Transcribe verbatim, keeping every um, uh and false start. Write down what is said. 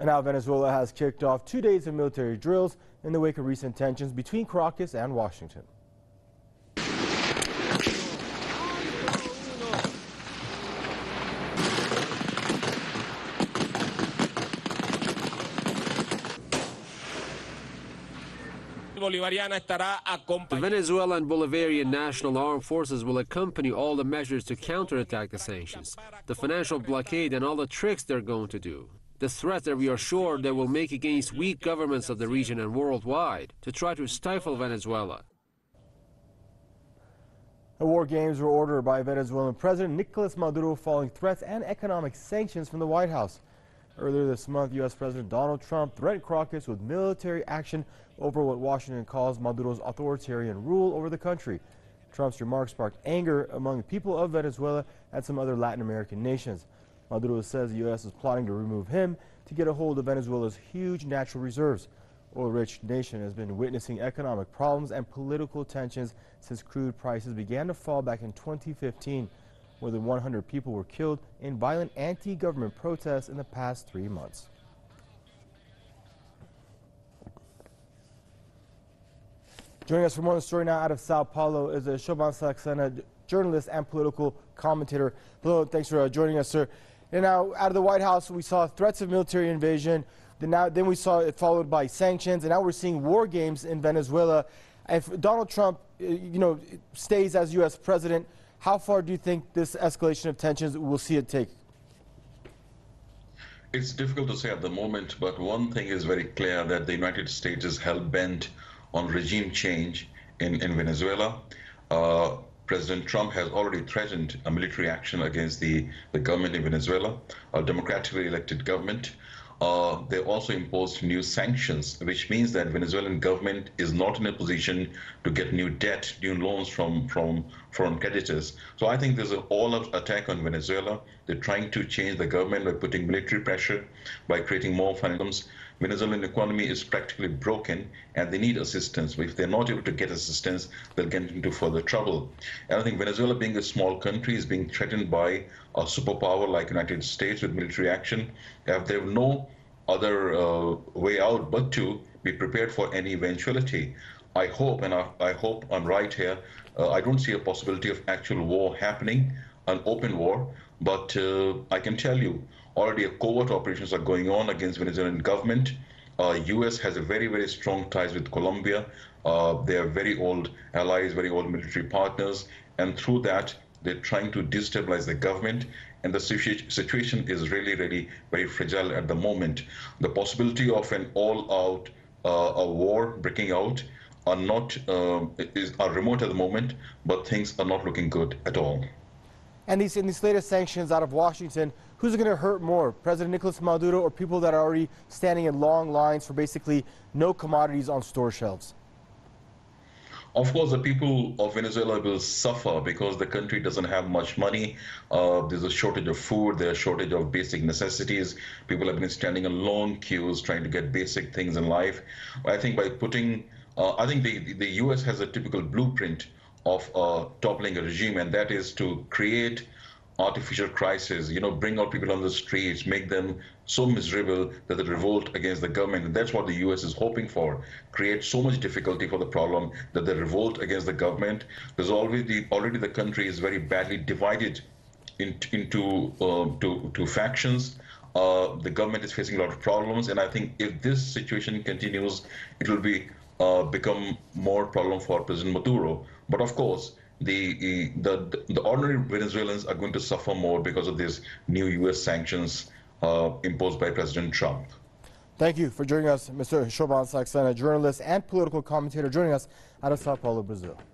And now Venezuela has kicked off two days of military drills in the wake of recent tensions between Caracas and Washington. The Venezuelan Bolivarian National Armed Forces will accompany all the measures to counterattack the sanctions, the financial blockade and all the tricks they're going to do. The threats that we are sure they will make against weak governments of the region and worldwide to try to stifle Venezuela. The war games were ordered by Venezuelan President Nicolas Maduro following threats and economic sanctions from the White House. Earlier this month, U S President Donald Trump threatened Caracas with military action over what Washington calls Maduro's authoritarian rule over the country. Trump's remarks sparked anger among the people of Venezuela and some other Latin American nations. Maduro says the U S is plotting to remove him to get a hold of Venezuela's huge natural reserves. Oil-rich nation has been witnessing economic problems and political tensions since crude prices began to fall back in twenty fifteen. More than one hundred people were killed in violent anti-government protests in the past three months. Joining us for more on the story now out of Sao Paulo is a Shoban Saxena, journalist and political commentator. Hello, thanks for uh, joining us, sir. And now, out of the White House, we saw threats of military invasion. Then, now, then we saw it followed by sanctions, and now we're seeing war games in Venezuela. If Donald Trump, you know, stays as U S president, how far do you think this escalation of tensions will see it take? It's difficult to say at the moment, but one thing is very clear, that the United States is hell-bent on regime change in, in Venezuela. Uh, President Trump has already threatened a military action against the, the government in Venezuela, a democratically elected government. Uh, they also imposed new sanctions, which means that Venezuelan government is not in a position to get new debt, new loans from, from foreign creditors. So I think there's an all-out attack on Venezuela. They're trying to change the government by putting military pressure, by creating more financials. Venezuelan economy is practically broken, and they need assistance. If they're not able to get assistance, they'll get into further trouble. And I think Venezuela, being a small country, is being threatened by a superpower like United States with military action. If they have no other uh, way out but to be prepared for any eventuality. I hope, and I, I hope I'm right here, uh, I don't see a possibility of actual war happening, an open war, but uh, I can tell you, already covert operations are going on against Venezuelan government. Uh, U S has a very, very strong ties with Colombia. Uh, they are very old allies, very old military partners, and through that, they're trying to destabilize the government, and the situ situation is really, really very fragile at the moment. The possibility of an all-out uh, a war breaking out are not uh, is are remote at the moment, but things are not looking good at all. And these in these latest sanctions out of Washington, who's going to hurt more, President Nicolas Maduro or people that are already standing in long lines for basically no commodities on store shelves? Of course, the people of Venezuela will suffer because the country doesn't have much money. Uh, there's a shortage of food, there's a shortage of basic necessities. People have been standing in long queues trying to get basic things in life. I think by putting, uh, I think the, the U S has a typical blueprint of uh, toppling a regime, and that is to create artificial crisis, you know, bring out people on the streets, make them so miserable that they revolt against the government. And that's what the U S is hoping for, create so much difficulty for the problem that they revolt against the government. There's already the, already the country is very badly divided in, into uh, to, to factions. Uh, the government is facing a lot of problems, and I think if this situation continues, it will be uh, become more problem for President Maduro. But of course, The, the, the ordinary Venezuelans are going to suffer more because of these new U S sanctions uh, imposed by President Trump. Thank you for joining us, Mister Shoban Saxena, journalist and political commentator, joining us out of Sao Paulo, Brazil.